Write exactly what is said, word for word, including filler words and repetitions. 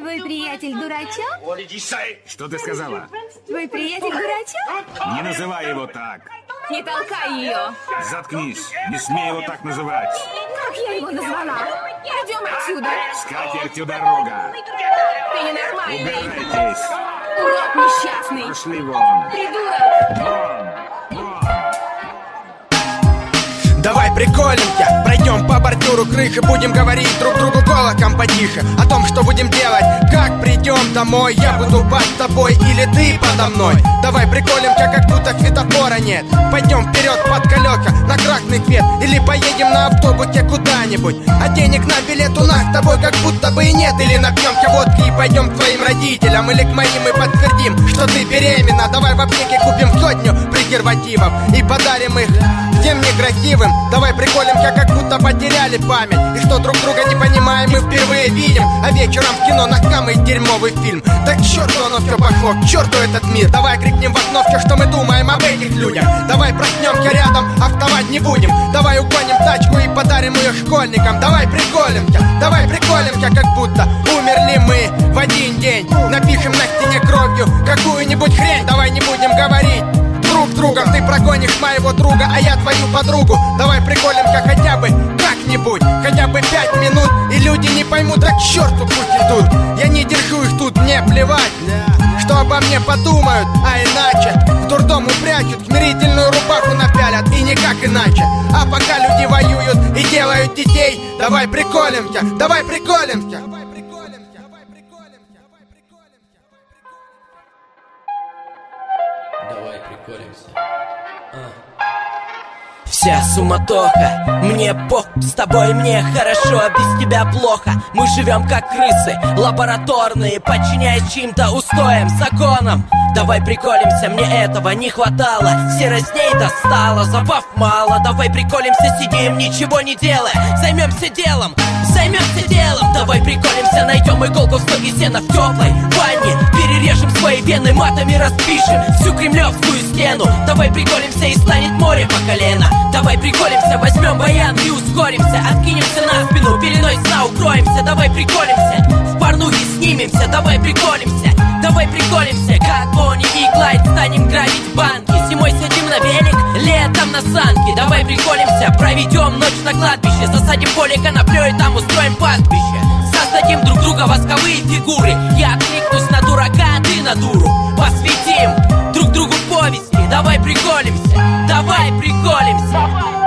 Твой приятель дурачок? Что ты сказала? Твой приятель дурачок? Не называй его так. Не толкай ее. Заткнись. Не смей его так называть. Как я его назвала? Пойдем отсюда. С катертью дорога. Ты ненормальный. Убирайтесь. Урод несчастный. Пошли вон. Придурок. Вон. Вон. Давай приколемся, пройдем по бордюру крыши, будем говорить друг другу голосом потише о том, что будем делать, как придем домой. Я буду под тобой или ты подо мной. Давай приколемся, как будто светофора нет. Пойдем вперед под колеса на красный свет, или поедем на автобусе куда-нибудь. А денег на билет у нас с тобой как будто бы и нет. Или напьемся водки и пойдем к своим родителям, или к моим и подтвердим, что ты беременна. Давай в аптеке купим сотню презервативов и подарим их всем некрасивым. Давай приколемся, как будто потеряли память, и что друг друга не понимаем, мы впервые видим. А вечером в кино на самый дерьмовый фильм. Да к черту оно все пошло, к черту этот мир. Давай крикнем в окно все, что мы думаем об этих людях. Давай проснемся рядом, а вставать не будем. Давай угоним тачку и подарим ее школьникам. Давай приколемся, давай приколемся, как будто умерли мы в один день. Напишем на стене кровью какую-нибудь хрень. Давай не будем говорить друг с другом, ты прогонишь моего друга, а я твою подругу. Давай приколемся хотя бы как-нибудь, хотя бы пять минут, и люди не поймут, да к черту пусть идут. Я не держу их тут, мне плевать, что обо мне подумают, а иначе в дурдом упрячут, смирительную рубаху напялят, и никак иначе. А пока люди воюют и делают детей, давай приколемся, давай приколемся. Давай приколемся. А. Вся суматоха, мне пох, с тобой мне хорошо, без тебя плохо. Мы живем как крысы, лабораторные, подчиняясь чьим-то устоям, законам. Давай приколемся, мне этого не хватало. Серость ней достала, забав мало. Давай приколемся, сидим, ничего не делая. Займемся делом, займемся делом. Давай приколемся, найдем иголку в стоге сена в теплой ванне. Перережем свои вены, матами распишем всю кремлевскую стену. Давай приколемся, и станет море по колено. Давай приколемся, возьмем баян и ускоримся. Откинемся на спину, пеленой сна укроемся. Давай приколемся, в порнухе снимемся. Давай приколемся, давай приколемся, как Бонни и Клайд станем грабить банки. Зимой сядем на велик, летом на санки. Давай приколемся, проведем ночь на кладбище. Засадим поле коноплей, там устроим пастбище. Создадим друг друга восковые фигуры. Я откликнусь на дурака, а ты на дуру. Посвятим друг другу повести. Давай приколемся, давай приколемся.